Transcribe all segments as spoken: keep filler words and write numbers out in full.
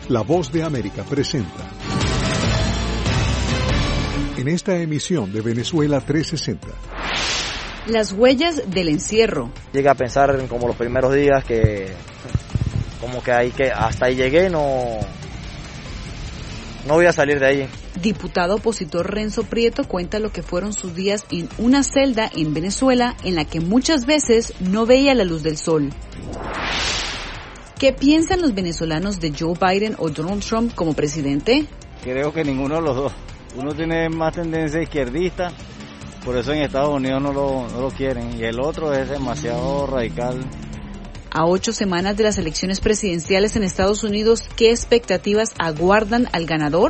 La Voz de América presenta. En esta emisión de Venezuela trescientos sesenta. Las huellas del encierro. Llegué a pensar en como los primeros días que como que ahí que hasta ahí llegué, no no voy a salir de ahí. Diputado opositor Renzo Prieto cuenta lo que fueron sus días en una celda en Venezuela en la que muchas veces no veía la luz del sol. ¿Qué piensan los venezolanos de Joe Biden o Donald Trump como presidente? Creo que ninguno de los dos. Uno tiene más tendencia izquierdista, por eso en Estados Unidos no lo, no lo quieren, y el otro es demasiado radical. A ocho semanas de las elecciones presidenciales en Estados Unidos, ¿qué expectativas aguardan al ganador?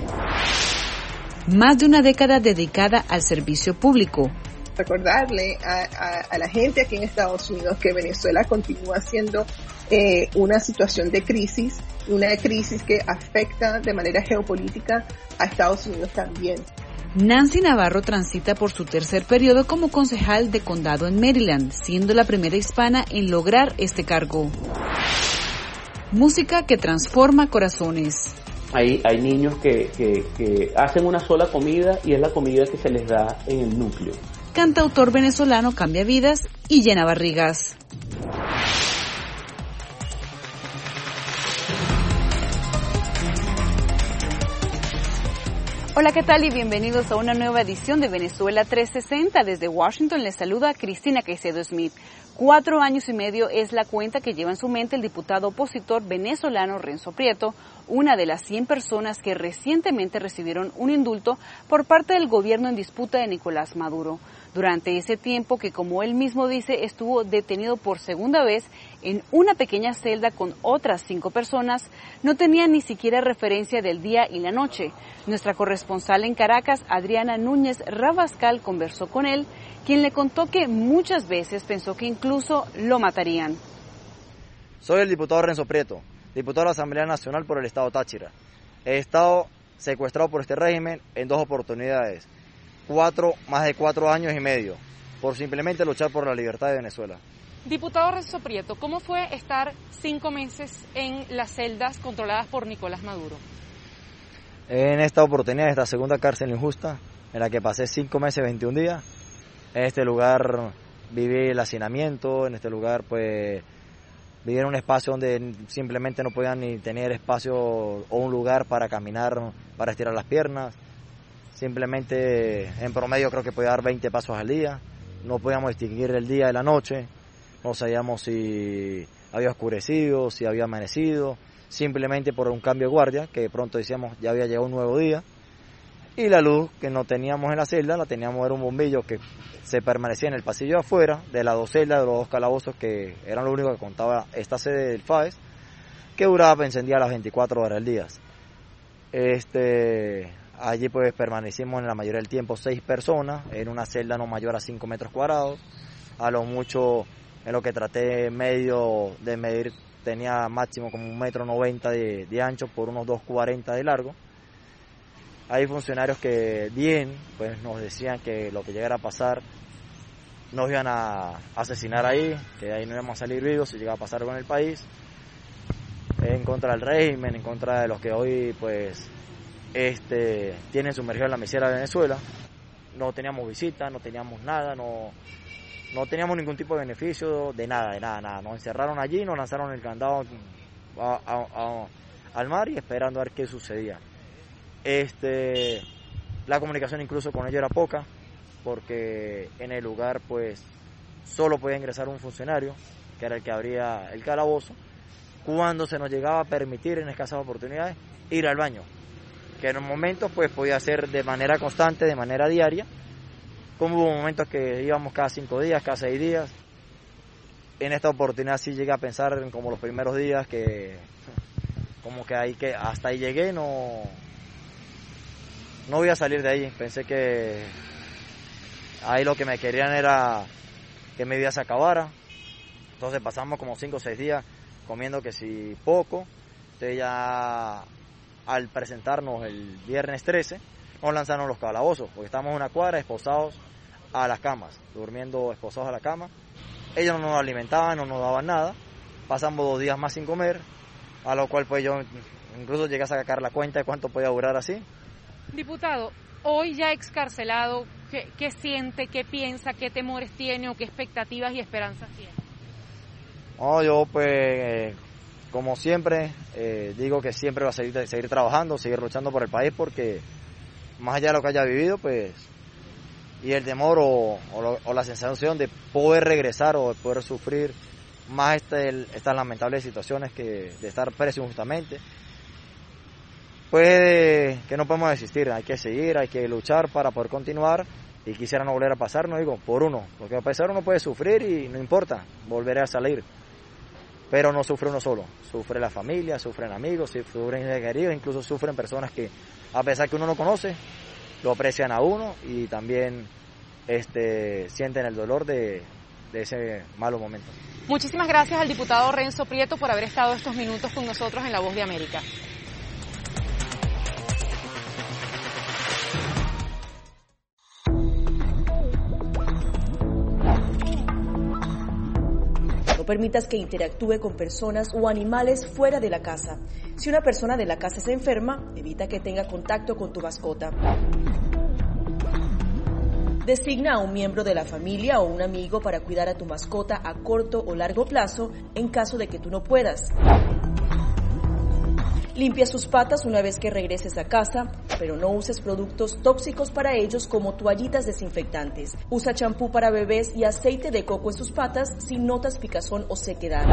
Más de una década dedicada al servicio público. Recordarle a, a, a la gente aquí en Estados Unidos que Venezuela continúa siendo eh, una situación de crisis, una crisis que afecta de manera geopolítica a Estados Unidos también. Nancy Navarro transita por su tercer periodo como concejal de condado en Maryland, siendo la primera hispana en lograr este cargo. Música que transforma corazones. Hay, hay niños que, que, que hacen una sola comida y es la comida que se les da en el núcleo. Cantautor venezolano cambia vidas y llena barrigas. Hola, ¿qué tal? Y bienvenidos a una nueva edición de Venezuela trescientos sesenta. Desde Washington les saluda Cristina Caicedo Smith. Cuatro años y medio es la cuenta que lleva en su mente el diputado opositor venezolano Renzo Prieto, una de las cien personas que recientemente recibieron un indulto por parte del gobierno en disputa de Nicolás Maduro. Durante ese tiempo que, como él mismo dice, estuvo detenido por segunda vez en una pequeña celda con otras cinco personas, no tenía ni siquiera referencia del día y la noche. Nuestra corresponsal en Caracas, Adriana Núñez Rabascal, conversó con él, quien le contó que muchas veces pensó que incluso lo matarían. Soy el diputado Renzo Prieto, diputado de la Asamblea Nacional por el Estado Táchira. He estado secuestrado por este régimen en dos oportunidades. Cuatro, más de cuatro años y medio, por simplemente luchar por la libertad de Venezuela. Diputado Renzo Prieto, ¿cómo fue estar cinco meses en las celdas controladas por Nicolás Maduro? En esta oportunidad, esta segunda cárcel injusta, en la que pasé cinco meses, veintiún días, en este lugar viví el hacinamiento, en este lugar pues viví en un espacio donde simplemente no podían ni tener espacio o un lugar para caminar, para estirar las piernas. Simplemente en promedio creo que podía dar veinte pasos al día, no podíamos distinguir el día de la noche, no sabíamos si había oscurecido, si había amanecido, simplemente por un cambio de guardia, que de pronto decíamos ya había llegado un nuevo día, y la luz que no teníamos en la celda, la teníamos, era un bombillo que se permanecía en el pasillo de afuera, de las dos celdas, de los dos calabozos que eran lo único que contaba esta sede del F A E S, que duraba, encendía las veinticuatro horas del día. Este... Allí pues permanecimos en la mayoría del tiempo seis personas, en una celda no mayor a cinco metros cuadrados. A lo mucho, en lo que traté medio de medir, tenía máximo como un metro noventa de, de ancho por unos dos cuarenta de largo. Hay funcionarios que bien, pues nos decían que lo que llegara a pasar, nos iban a asesinar ahí, que ahí no íbamos a salir vivos si llegaba a pasar con el país. En contra del régimen, en contra de los que hoy pues... Este, tienen sumergido en la miseria de Venezuela. No teníamos visita, no teníamos nada, no, no teníamos ningún tipo de beneficio, de nada, de nada, nada. Nos encerraron allí, nos lanzaron el candado a, a, a, al mar y esperando a ver qué sucedía. Este, la comunicación incluso con ellos era poca, porque en el lugar pues solo podía ingresar un funcionario, que era el que abría el calabozo, cuando se nos llegaba a permitir en escasas oportunidades ir al baño, que en momentos pues podía ser de manera constante, de manera diaria, como hubo momentos que íbamos cada cinco días, cada seis días. En esta oportunidad sí llegué a pensar en como los primeros días que como que ahí que hasta ahí llegué, no no voy a salir de ahí. Pensé que ahí lo que me querían era que mi vida se acabara. Entonces pasamos como cinco o seis días comiendo que si poco. Entonces ya al presentarnos el viernes trece, nos lanzaron los calabozos, porque estábamos en una cuadra esposados a las camas, durmiendo esposados a la cama. Ellos no nos alimentaban, no nos daban nada. Pasamos dos días más sin comer. a lo cual pues yo incluso llegué a sacar la cuenta de cuánto podía durar así. Diputado, hoy ya excarcelado, ¿qué, qué siente, qué piensa, qué temores tiene o qué expectativas y esperanzas tiene? No, yo pues, eh, como siempre, eh, digo que siempre va a seguir, seguir trabajando, seguir luchando por el país, porque más allá de lo que haya vivido, pues, y el temor o, o, lo, o la sensación de poder regresar o de poder sufrir más este, estas lamentables situaciones que de estar preso injustamente, pues eh, que no podemos desistir, hay que seguir, hay que luchar para poder continuar, y quisiera no volver a pasar, no digo, por uno, porque a pesar uno puede sufrir y no importa, volveré a salir. Pero no sufre uno solo, sufre la familia, sufren amigos, sufren queridos, incluso sufren personas que, a pesar que uno no conoce, lo aprecian a uno y también este, sienten el dolor de, de ese malo momento. Muchísimas gracias al diputado Renzo Prieto por haber estado estos minutos con nosotros en La Voz de América. No permitas que interactúe con personas o animales fuera de la casa. Si una persona de la casa se enferma, evita que tenga contacto con tu mascota. Designa a un miembro de la familia o un amigo para cuidar a tu mascota a corto o largo plazo en caso de que tú no puedas. Limpia sus patas una vez que regreses a casa, pero no uses productos tóxicos para ellos como toallitas desinfectantes. Usa champú para bebés y aceite de coco en sus patas si notas picazón o sequedad.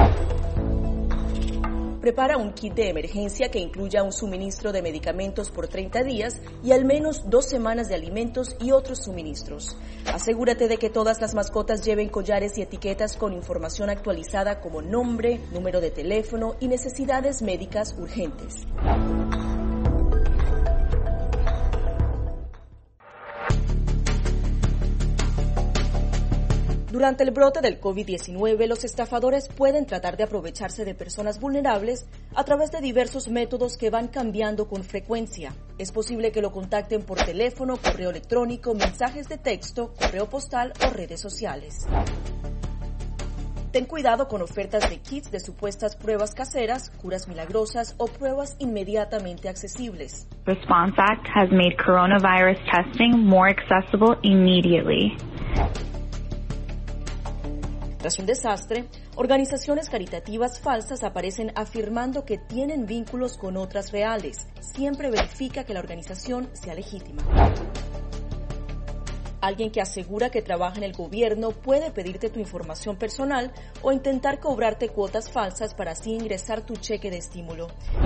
Prepara un kit de emergencia que incluya un suministro de medicamentos por treinta días y al menos dos semanas de alimentos y otros suministros. Asegúrate de que todas las mascotas lleven collares y etiquetas con información actualizada como nombre, número de teléfono y necesidades médicas urgentes. Durante el brote del COVID diecinueve, los estafadores pueden tratar de aprovecharse de personas vulnerables a través de diversos métodos que van cambiando con frecuencia. Es posible que lo contacten por teléfono, correo electrónico, mensajes de texto, correo postal o redes sociales. Ten cuidado con ofertas de kits de supuestas pruebas caseras, curas milagrosas o pruebas inmediatamente accesibles. Response Act has made coronavirus testing more accessible immediately. Tras un desastre, organizaciones caritativas falsas aparecen afirmando que tienen vínculos con otras reales. Siempre verifica que la organización sea legítima. Alguien que asegura que trabaja en el gobierno puede pedirte tu información personal o intentar cobrarte cuotas falsas para así ingresar tu cheque de estímulo.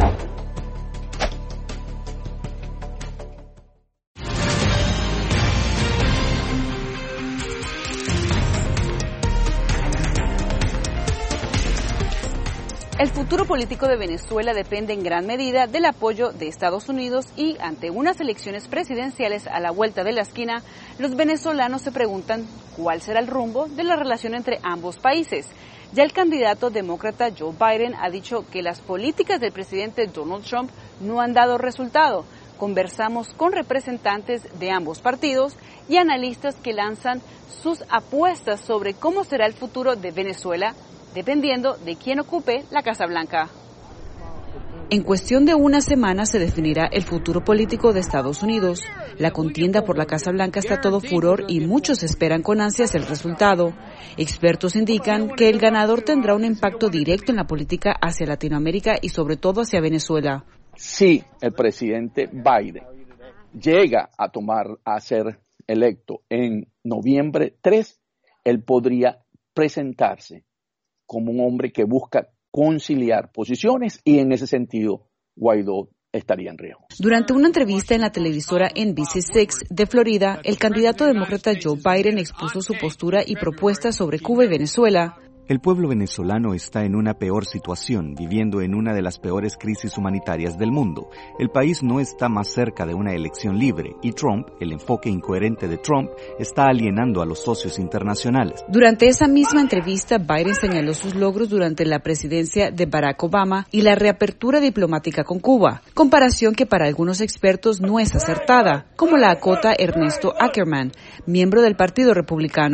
El futuro político de Venezuela depende en gran medida del apoyo de Estados Unidos y ante unas elecciones presidenciales a la vuelta de la esquina, los venezolanos se preguntan cuál será el rumbo de la relación entre ambos países. Ya el candidato demócrata Joe Biden ha dicho que las políticas del presidente Donald Trump no han dado resultado. Conversamos con representantes de ambos partidos y analistas que lanzan sus apuestas sobre cómo será el futuro de Venezuela, dependiendo de quién ocupe la Casa Blanca. En cuestión de una semana se definirá el futuro político de Estados Unidos. La contienda por la Casa Blanca está a todo furor y muchos esperan con ansias el resultado. Expertos indican que el ganador tendrá un impacto directo en la política hacia Latinoamérica y sobre todo hacia Venezuela. Si el presidente Biden llega a tomar, a ser electo en noviembre tres, él podría presentarse como un hombre que busca conciliar posiciones y en ese sentido Guaidó estaría en riesgo. Durante una entrevista en la televisora N B C seis de Florida, el candidato demócrata Joe Biden expuso su postura y propuestas sobre Cuba y Venezuela. El pueblo venezolano está en una peor situación, viviendo en una de las peores crisis humanitarias del mundo. El país no está más cerca de una elección libre y Trump, el enfoque incoherente de Trump, está alienando a los socios internacionales. Durante esa misma entrevista, Biden señaló sus logros durante la presidencia de Barack Obama y la reapertura diplomática con Cuba, comparación que para algunos expertos no es acertada, como la acota Ernesto Ackerman, miembro del Partido Republicano.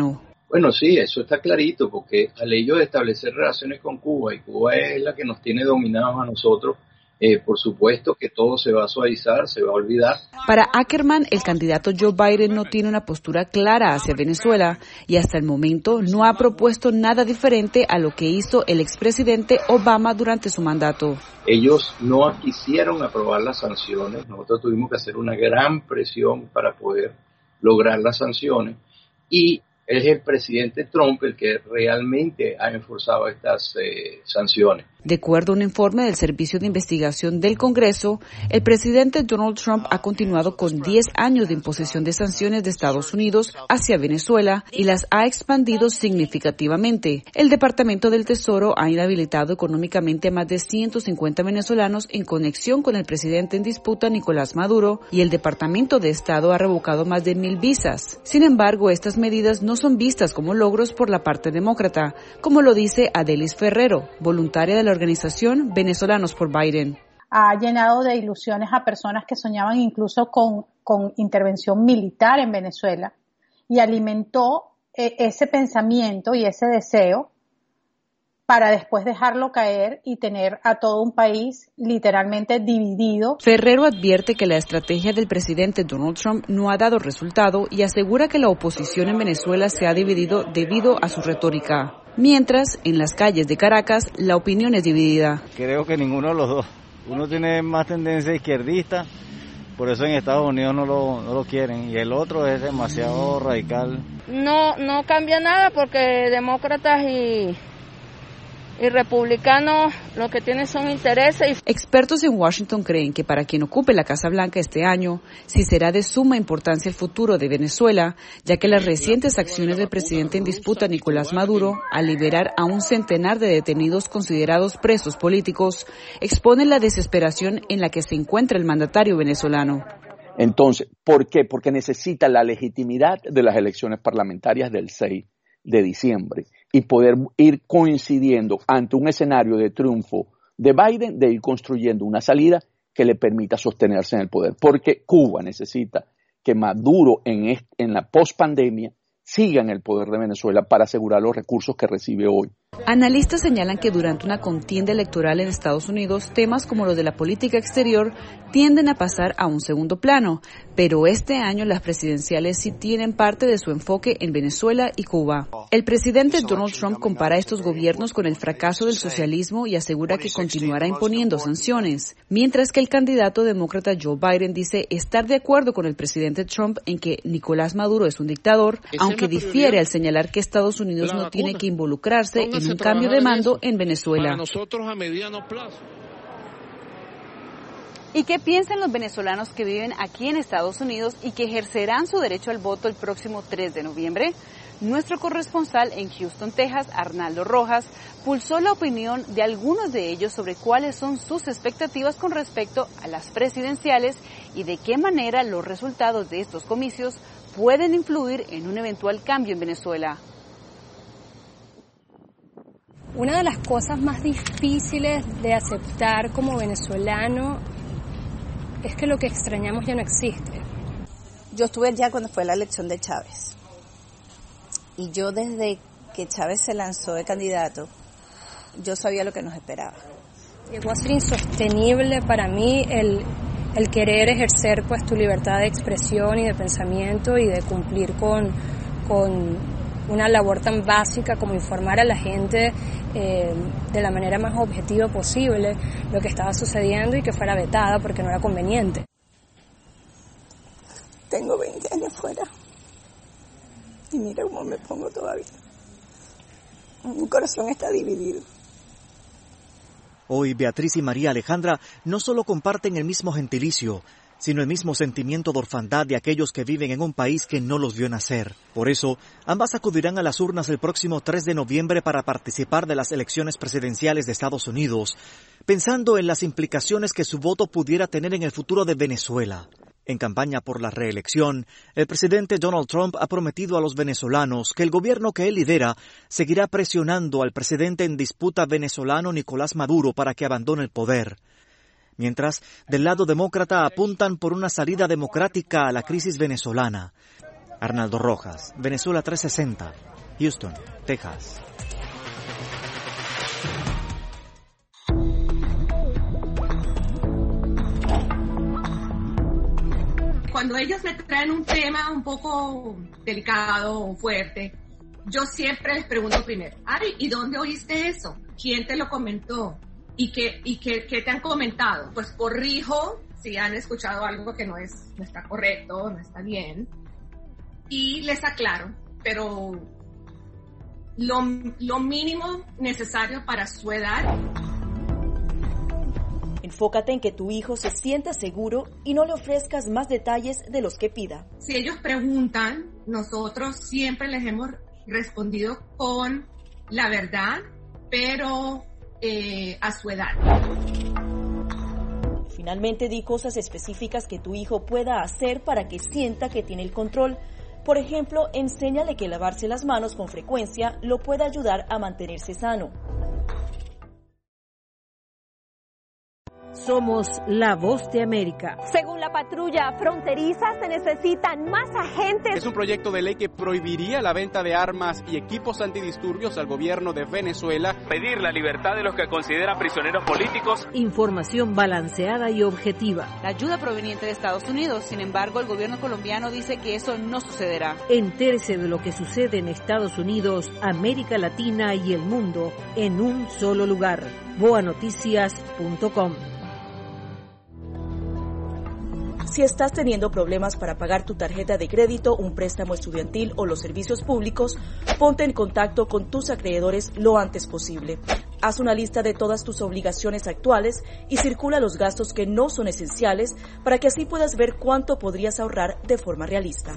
Bueno, sí, eso está clarito, porque al ellos establecer relaciones con Cuba, y Cuba es la que nos tiene dominados a nosotros, eh, por supuesto que todo se va a suavizar, se va a olvidar. Para Ackerman, el candidato Joe Biden no tiene una postura clara hacia Venezuela y hasta el momento no ha propuesto nada diferente a lo que hizo el expresidente Obama durante su mandato. Ellos no quisieron aprobar las sanciones, nosotros tuvimos que hacer una gran presión para poder lograr las sanciones, y es el presidente Trump el que realmente ha enforzado estas eh, sanciones. De acuerdo a un informe del Servicio de Investigación del Congreso, el presidente Donald Trump ha continuado con diez años de imposición de sanciones de Estados Unidos hacia Venezuela y las ha expandido significativamente. El Departamento del Tesoro ha inhabilitado económicamente a más de ciento cincuenta venezolanos en conexión con el presidente en disputa Nicolás Maduro, y el Departamento de Estado ha revocado más de mil visas. Sin embargo, estas medidas no son vistas como logros por la parte demócrata, como lo dice Adelis Ferrero, voluntaria de la organización Venezolanos por Biden. Ha llenado de ilusiones a personas que soñaban incluso con, con intervención militar en Venezuela, y alimentó eh, ese pensamiento y ese deseo para después dejarlo caer y tener a todo un país literalmente dividido. Ferrero advierte que la estrategia del presidente Donald Trump no ha dado resultado y asegura que la oposición en Venezuela se ha dividido debido a su retórica. Mientras, en las calles de Caracas, la opinión es dividida. Creo que ninguno de los dos. Uno tiene más tendencia izquierdista, por eso en Estados Unidos no lo, no lo quieren, y el otro es demasiado radical. No, no cambia nada porque demócratas y... y republicanos lo que tienen son intereses. Expertos en Washington creen que para quien ocupe la Casa Blanca este año, sí será de suma importancia el futuro de Venezuela, ya que las recientes acciones del presidente en disputa Nicolás Maduro, al liberar a un centenar de detenidos considerados presos políticos, exponen la desesperación en la que se encuentra el mandatario venezolano. Entonces, ¿por qué? Porque necesita la legitimidad de las elecciones parlamentarias del seis de diciembre y poder ir coincidiendo ante un escenario de triunfo de Biden, de ir construyendo una salida que le permita sostenerse en el poder. Porque Cuba necesita que Maduro en, est- en la pospandemia siga en el poder de Venezuela para asegurar los recursos que recibe hoy. Analistas señalan que durante una contienda electoral en Estados Unidos, temas como los de la política exterior tienden a pasar a un segundo plano, pero este año las presidenciales sí tienen parte de su enfoque en Venezuela y Cuba. El presidente Donald Trump compara estos gobiernos con el fracaso del socialismo y asegura que continuará imponiendo sanciones, mientras que el candidato demócrata Joe Biden dice estar de acuerdo con el presidente Trump en que Nicolás Maduro es un dictador, aunque difiere al señalar que Estados Unidos no tiene que involucrarse en un cambio de mando en Venezuela. Para nosotros a mediano plazo. ¿Y qué piensan los venezolanos que viven aquí en Estados Unidos y que ejercerán su derecho al voto el próximo tres de noviembre? Nuestro corresponsal en Houston, Texas, Arnaldo Rojas, pulsó la opinión de algunos de ellos sobre cuáles son sus expectativas con respecto a las presidenciales y de qué manera los resultados de estos comicios pueden influir en un eventual cambio en Venezuela. Una de las cosas más difíciles de aceptar como venezolano es que lo que extrañamos ya no existe. Yo estuve allá cuando fue la elección de Chávez. Y yo desde que Chávez se lanzó de candidato, yo sabía lo que nos esperaba. Llegó a ser insostenible para mí el, el querer ejercer pues tu libertad de expresión y de pensamiento y de cumplir con... con una labor tan básica como informar a la gente eh, de la manera más objetiva posible lo que estaba sucediendo y que fuera vetada porque no era conveniente. Tengo veinte años fuera y mira cómo me pongo todavía. Mi corazón está dividido. Hoy Beatriz y María Alejandra no solo comparten el mismo gentilicio, sino el mismo sentimiento de orfandad de aquellos que viven en un país que no los vio nacer. Por eso, ambas acudirán a las urnas el próximo tres de noviembre para participar de las elecciones presidenciales de Estados Unidos, pensando en las implicaciones que su voto pudiera tener en el futuro de Venezuela. En campaña por la reelección, el presidente Donald Trump ha prometido a los venezolanos que el gobierno que él lidera seguirá presionando al presidente en disputa venezolano Nicolás Maduro para que abandone el poder. Mientras, del lado demócrata apuntan por una salida democrática a la crisis venezolana. Arnaldo Rojas, Venezuela trescientos sesenta, Houston, Texas. Cuando ellos me traen un tema un poco delicado o fuerte, yo siempre les pregunto primero, Ari, ¿y dónde oíste eso? ¿Quién te lo comentó? ¿Y qué, y qué, qué te han comentado? Pues corrijo si han escuchado algo que no es, no está correcto, no está bien, y les aclaro, pero lo, lo mínimo necesario para su edad. Enfócate en que tu hijo se sienta seguro y no le ofrezcas más detalles de los que pida. Si ellos preguntan, nosotros siempre les hemos respondido con la verdad, pero eh, a su edad. Finalmente, di cosas específicas que tu hijo pueda hacer para que sienta que tiene el control. Por ejemplo, enséñale que lavarse las manos con frecuencia lo puede ayudar a mantenerse sano. Somos la voz de América. Según la patrulla fronteriza, se necesitan más agentes. Es un proyecto de ley que prohibiría la venta de armas y equipos antidisturbios al gobierno de Venezuela. Pedir la libertad de los que considera prisioneros políticos. Información balanceada y objetiva. La ayuda proveniente de Estados Unidos, sin embargo, el gobierno colombiano dice que eso no sucederá. Entérese de lo que sucede en Estados Unidos, América Latina y el mundo en un solo lugar. boa noticias punto com. Si estás teniendo problemas para pagar tu tarjeta de crédito, un préstamo estudiantil o los servicios públicos, ponte en contacto con tus acreedores lo antes posible. Haz una lista de todas tus obligaciones actuales y circula los gastos que no son esenciales para que así puedas ver cuánto podrías ahorrar de forma realista.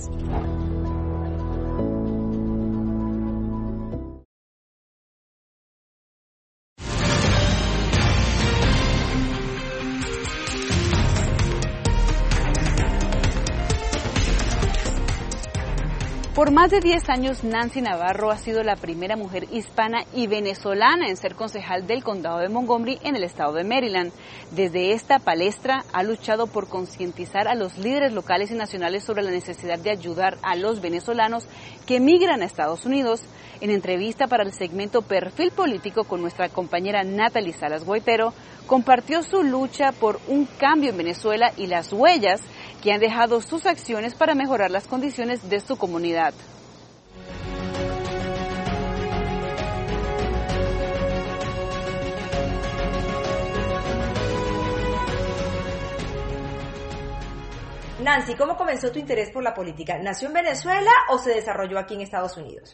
Por más de diez años, Nancy Navarro ha sido la primera mujer hispana y venezolana en ser concejal del condado de Montgomery en el estado de Maryland. Desde esta palestra ha luchado por concientizar a los líderes locales y nacionales sobre la necesidad de ayudar a los venezolanos que emigran a Estados Unidos. En entrevista para el segmento Perfil Político con nuestra compañera Natalie Salas Guaitero, compartió su lucha por un cambio en Venezuela y las huellas que han dejado sus acciones para mejorar las condiciones de su comunidad. Nancy, ¿cómo comenzó tu interés por la política? ¿Nació en Venezuela o se desarrolló aquí en Estados Unidos?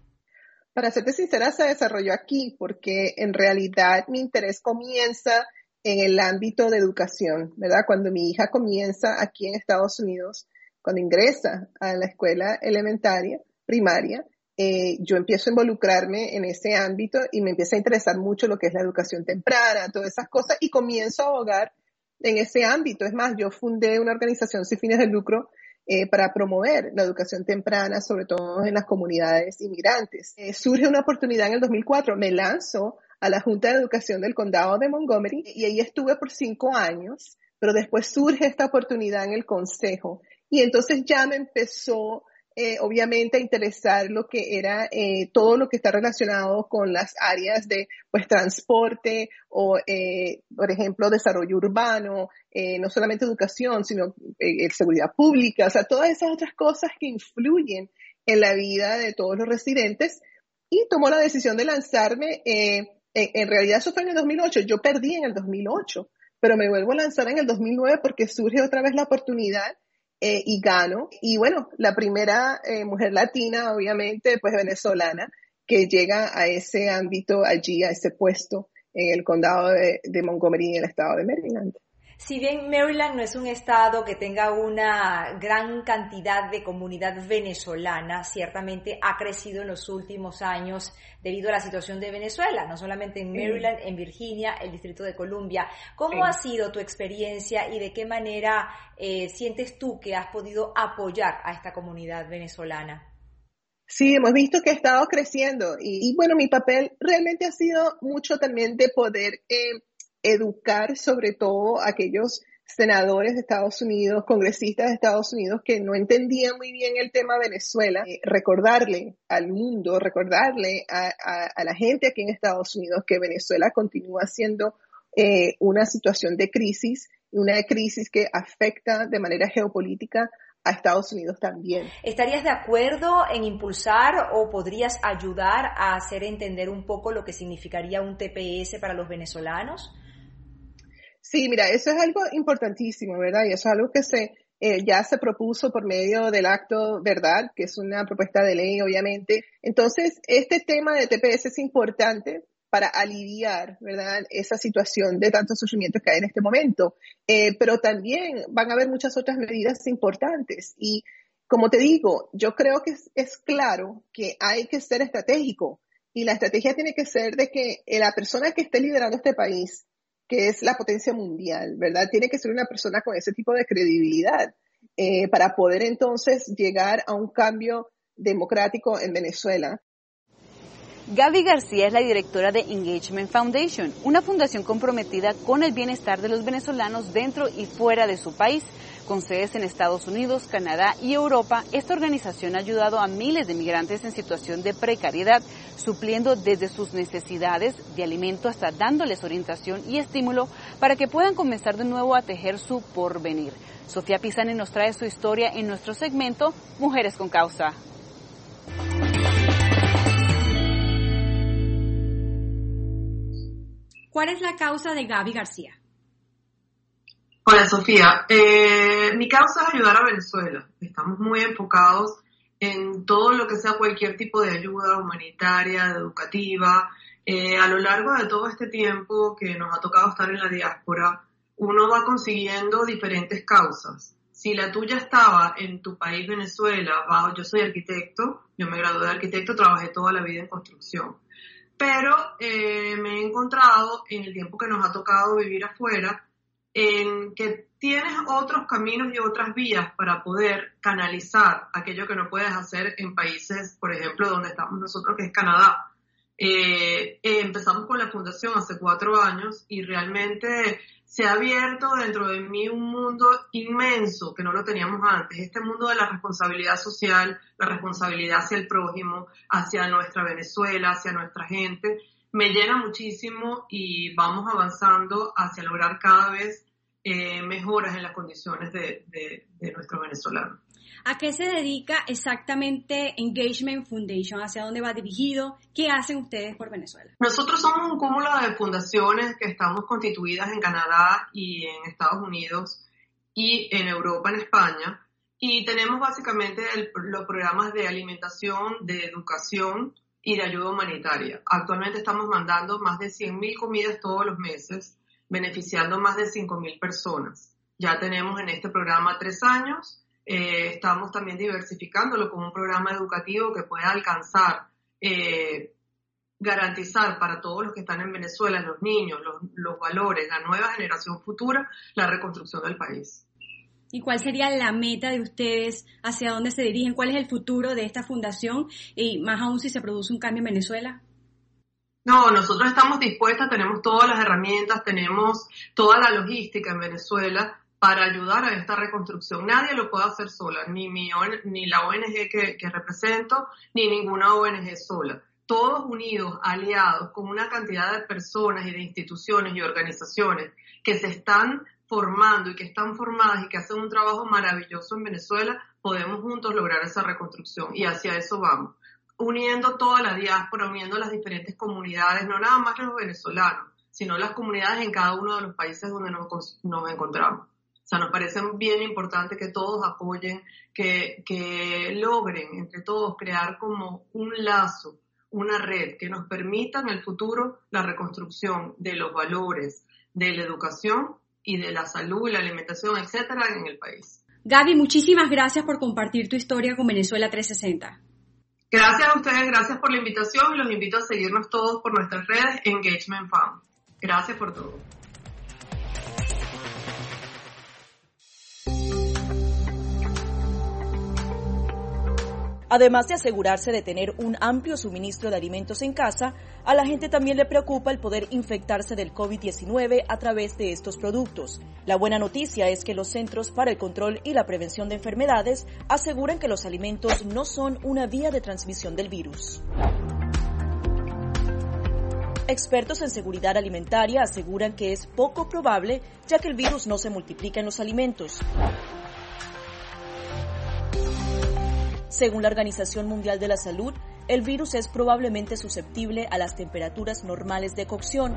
Para serte sincera, se desarrolló aquí porque en realidad mi interés comienza en el ámbito de educación, ¿verdad? Cuando mi hija comienza aquí en Estados Unidos, cuando ingresa a la escuela elementaria, primaria, eh, yo empiezo a involucrarme en ese ámbito y me empieza a interesar mucho lo que es la educación temprana, todas esas cosas, y comienzo a abogar en ese ámbito. Es más, yo fundé una organización sin fines de lucro eh, para promover la educación temprana, sobre todo en las comunidades inmigrantes. Eh, surge una oportunidad en el dos mil cuatro, me lanzo a la Junta de Educación del Condado de Montgomery y ahí estuve por cinco años, pero después surge esta oportunidad en el Consejo y entonces ya me empezó eh, obviamente a interesar lo que era eh, todo lo que está relacionado con las áreas de pues transporte o eh, por ejemplo desarrollo urbano, eh, no solamente educación sino eh, seguridad pública, o sea todas esas otras cosas que influyen en la vida de todos los residentes y tomó la decisión de lanzarme. eh, En, en realidad eso fue en el dos mil ocho, yo perdí en el dos mil ocho, pero me vuelvo a lanzar en el dos mil nueve porque surge otra vez la oportunidad eh, y gano. Y bueno, la primera eh, mujer latina, obviamente, pues venezolana, que llega a ese ámbito allí, a ese puesto en el condado de, de Montgomery en el estado de Maryland. Si bien Maryland no es un estado que tenga una gran cantidad de comunidad venezolana, ciertamente ha crecido en los últimos años debido a la situación de Venezuela, no solamente en Maryland, en Virginia, el Distrito de Columbia. ¿Cómo sí. ha sido tu experiencia y de qué manera eh, sientes tú que has podido apoyar a esta comunidad venezolana? Sí, hemos visto que ha estado creciendo y, y bueno, mi papel realmente ha sido mucho también de poder eh, educar sobre todo a aquellos senadores de Estados Unidos, congresistas de Estados Unidos que no entendían muy bien el tema Venezuela, eh, recordarle al mundo, recordarle a, a, a la gente aquí en Estados Unidos que Venezuela continúa siendo eh, una situación de crisis, una crisis que afecta de manera geopolítica a Estados Unidos también. ¿Estarías de acuerdo en impulsar o podrías ayudar a hacer entender un poco lo que significaría un T P S para los venezolanos? Sí, mira, eso es algo importantísimo, ¿verdad? Y eso es algo que se eh, ya se propuso por medio del acto, ¿verdad? Que es una propuesta de ley, obviamente. Entonces, este tema de T P S es importante para aliviar, ¿verdad?, esa situación de tantos sufrimientos que hay en este momento. Eh, pero también van a haber muchas otras medidas importantes. Y como te digo, yo creo que es, es claro que hay que ser estratégico. Y la estrategia tiene que ser de que la persona que esté liderando este país, que es la potencia mundial, ¿verdad?, tiene que ser una persona con ese tipo de credibilidad eh, para poder entonces llegar a un cambio democrático en Venezuela. Gaby García es la directora de Engagement Foundation, una fundación comprometida con el bienestar de los venezolanos dentro y fuera de su país. Con sedes en Estados Unidos, Canadá y Europa, esta organización ha ayudado a miles de migrantes en situación de precariedad, supliendo desde sus necesidades de alimento hasta dándoles orientación y estímulo para que puedan comenzar de nuevo a tejer su porvenir. Sofía Pisani nos trae su historia en nuestro segmento Mujeres con Causa. ¿Cuál es la causa de Gaby García? Hola Sofía, eh, mi causa es ayudar a Venezuela. Estamos muy enfocados en todo lo que sea cualquier tipo de ayuda humanitaria, educativa. Eh, a lo largo de todo este tiempo que nos ha tocado estar en la diáspora, uno va consiguiendo diferentes causas. Si la tuya estaba en tu país, Venezuela, bajo, yo soy arquitecto, yo me gradué de arquitecto, trabajé toda la vida en construcción. Pero eh, me he encontrado en el tiempo que nos ha tocado vivir afuera, en que tienes otros caminos y otras vías para poder canalizar aquello que no puedes hacer en países, por ejemplo, donde estamos nosotros, que es Canadá. Eh, eh, empezamos con la fundación hace cuatro años y realmente se ha abierto dentro de mí un mundo inmenso que no lo teníamos antes. Este mundo de la responsabilidad social, la responsabilidad hacia el prójimo, hacia nuestra Venezuela, hacia nuestra gente, me llena muchísimo y vamos avanzando hacia lograr cada vez eh, mejoras en las condiciones de, de, de nuestros venezolanos. ¿A qué se dedica exactamente Engagement Foundation? ¿Hacia dónde va dirigido? ¿Qué hacen ustedes por Venezuela? Nosotros somos un cúmulo de fundaciones que estamos constituidas en Canadá y en Estados Unidos y en Europa, en España, y tenemos básicamente el, los programas de alimentación, de educación y de ayuda humanitaria. Actualmente estamos mandando más de cien mil comidas todos los meses, beneficiando más de cinco mil personas. Ya tenemos en este programa tres años. Eh, estamos también diversificándolo con un programa educativo que pueda alcanzar, eh, garantizar para todos los que están en Venezuela, los niños, los, los valores, la nueva generación futura, la reconstrucción del país. ¿Y cuál sería la meta de ustedes? ¿Hacia dónde se dirigen? ¿Cuál es el futuro de esta fundación? Y más aún si se produce un cambio en Venezuela. No, nosotros estamos dispuestas, tenemos todas las herramientas, tenemos toda la logística en Venezuela para ayudar a esta reconstrucción. Nadie lo puede hacer sola, ni, mi, ni la O N G que, que represento, ni ninguna O N G sola. Todos unidos, aliados, con una cantidad de personas y de instituciones y organizaciones que se están formando y que están formadas y que hacen un trabajo maravilloso en Venezuela, podemos juntos lograr esa reconstrucción y hacia eso vamos. Uniendo toda la diáspora, uniendo las diferentes comunidades, no nada más los venezolanos, sino las comunidades en cada uno de los países donde nos, nos encontramos. O sea, nos parece bien importante que todos apoyen, que, que logren entre todos crear como un lazo, una red que nos permita en el futuro la reconstrucción de los valores, de la educación y de la salud y la alimentación, etcétera, en el país. Gaby, muchísimas gracias por compartir tu historia con Venezuela trescientos sesenta. Gracias a ustedes, gracias por la invitación y los invito a seguirnos todos por nuestras redes Engagement Fund. Gracias por todo. Además de asegurarse de tener un amplio suministro de alimentos en casa, a la gente también le preocupa el poder infectarse del COVID diecinueve a través de estos productos. La buena noticia es que los Centros para el Control y la Prevención de Enfermedades aseguran que los alimentos no son una vía de transmisión del virus. Expertos en seguridad alimentaria aseguran que es poco probable, ya que el virus no se multiplica en los alimentos. Según la Organización Mundial de la Salud, el virus es probablemente susceptible a las temperaturas normales de cocción.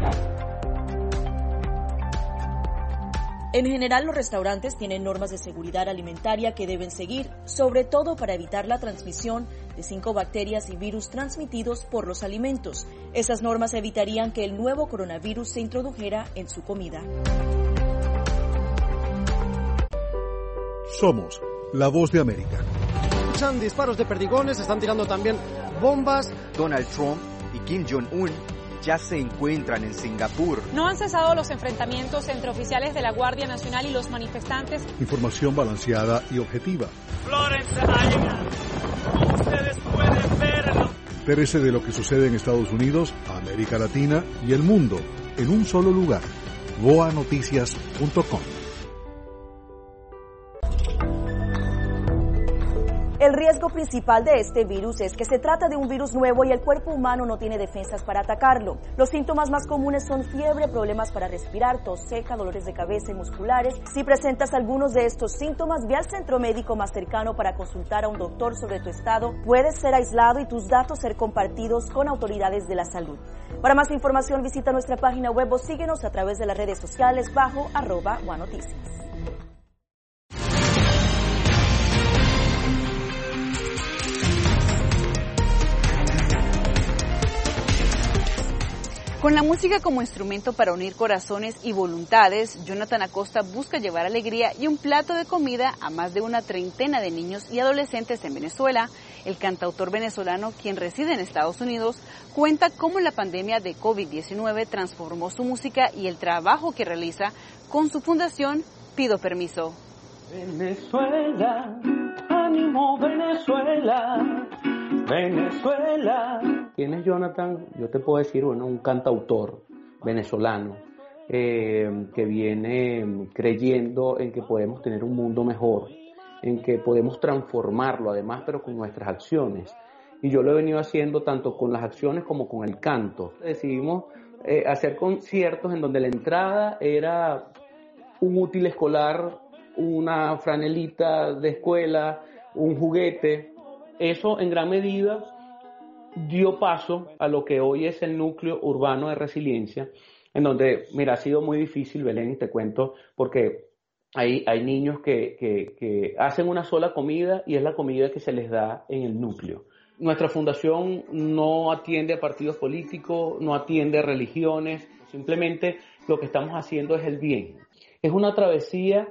En general, los restaurantes tienen normas de seguridad alimentaria que deben seguir, sobre todo para evitar la transmisión de cinco bacterias y virus transmitidos por los alimentos. Esas normas evitarían que el nuevo coronavirus se introdujera en su comida. Somos la voz de América. Escuchan disparos de perdigones, están tirando también bombas. Donald Trump y Kim Jong-un ya se encuentran en Singapur. No han cesado los enfrentamientos entre oficiales de la Guardia Nacional y los manifestantes. Información balanceada y objetiva. Florence Island. Ustedes pueden verlo. Entérese de lo que sucede en Estados Unidos, América Latina y el mundo en un solo lugar. boa noticias punto com. El riesgo principal de este virus es que se trata de un virus nuevo y el cuerpo humano no tiene defensas para atacarlo. Los síntomas más comunes son fiebre, problemas para respirar, tos seca, dolores de cabeza y musculares. Si presentas algunos de estos síntomas, ve al centro médico más cercano para consultar a un doctor sobre tu estado. Puedes ser aislado y tus datos ser compartidos con autoridades de la salud. Para más información, visita nuestra página web o síguenos a través de las redes sociales bajo arroba boa noticias. Con la música como instrumento para unir corazones y voluntades, Jonathan Acosta busca llevar alegría y un plato de comida a más de una treintena de niños y adolescentes en Venezuela. El cantautor venezolano, quien reside en Estados Unidos, cuenta cómo la pandemia de COVID diecinueve transformó su música y el trabajo que realiza con su fundación Pido Permiso. Venezuela, ánimo Venezuela, Venezuela. ¿Quién es Jonathan? Yo te puedo decir, bueno, un cantautor venezolano eh, que viene creyendo en que podemos tener un mundo mejor, en que podemos transformarlo además, pero con nuestras acciones. Y yo lo he venido haciendo tanto con las acciones como con el canto. Decidimos eh, hacer conciertos en donde la entrada era un útil escolar, una franelita de escuela, un juguete. Eso en gran medida dio paso a lo que hoy es el núcleo urbano de resiliencia, en donde, mira, ha sido muy difícil, Belén, te cuento, porque hay, hay niños que, que, que hacen una sola comida y es la comida que se les da en el núcleo. Nuestra fundación no atiende a partidos políticos, no atiende a religiones, simplemente lo que estamos haciendo es el bien. Es una travesía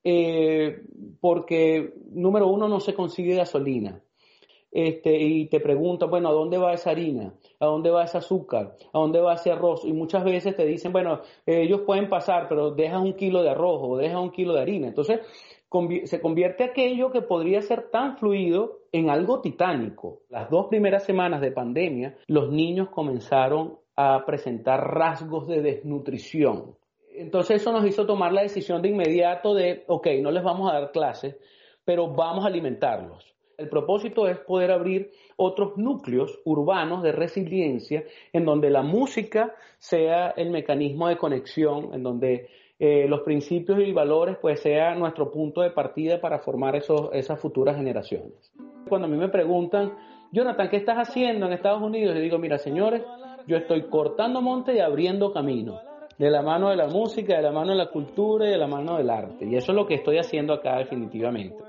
eh, porque, número uno, no se consigue gasolina. Este, y te preguntan, bueno, ¿a dónde va esa harina? ¿A dónde va ese azúcar? ¿A dónde va ese arroz? Y muchas veces te dicen, bueno, eh, ellos pueden pasar, pero dejas un kilo de arroz o dejas un kilo de harina. Entonces, conv- se convierte aquello que podría ser tan fluido en algo titánico. Las dos primeras semanas de pandemia, los niños comenzaron a presentar rasgos de desnutrición. Entonces, eso nos hizo tomar la decisión de inmediato de, ok, no les vamos a dar clases, pero vamos a alimentarlos. El propósito es poder abrir otros núcleos urbanos de resiliencia en donde la música sea el mecanismo de conexión, en donde eh, los principios y valores pues sea nuestro punto de partida para formar esos, esas futuras generaciones. Cuando a mí me preguntan, Jonathan, ¿qué estás haciendo en Estados Unidos? Yo digo, mira, señores, yo estoy cortando monte y abriendo camino, de la mano de la música, de la mano de la cultura y de la mano del arte. Y eso es lo que estoy haciendo acá definitivamente.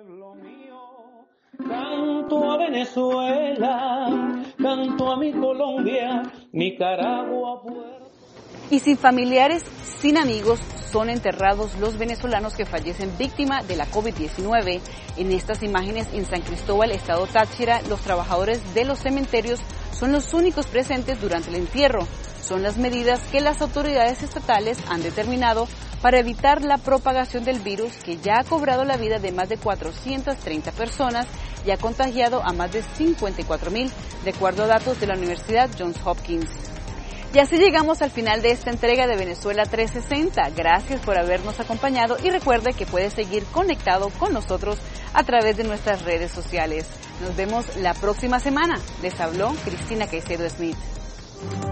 Canto a Venezuela, canto a mi Colombia, Nicaragua, Puerto... Y sin familiares, sin amigos, son enterrados los venezolanos que fallecen víctima de la COVID diecinueve. En estas imágenes en San Cristóbal, estado Táchira, los trabajadores de los cementerios son los únicos presentes durante el entierro. Son las medidas que las autoridades estatales han determinado para evitar la propagación del virus que ya ha cobrado la vida de más de cuatrocientas treinta personas y ha contagiado a más de cincuenta y cuatro mil, de acuerdo a datos de la Universidad Johns Hopkins. Y así llegamos al final de esta entrega de Venezuela trescientos sesenta. Gracias por habernos acompañado y recuerde que puede seguir conectado con nosotros a través de nuestras redes sociales. Nos vemos la próxima semana. Les habló Cristina Caicedo Smith.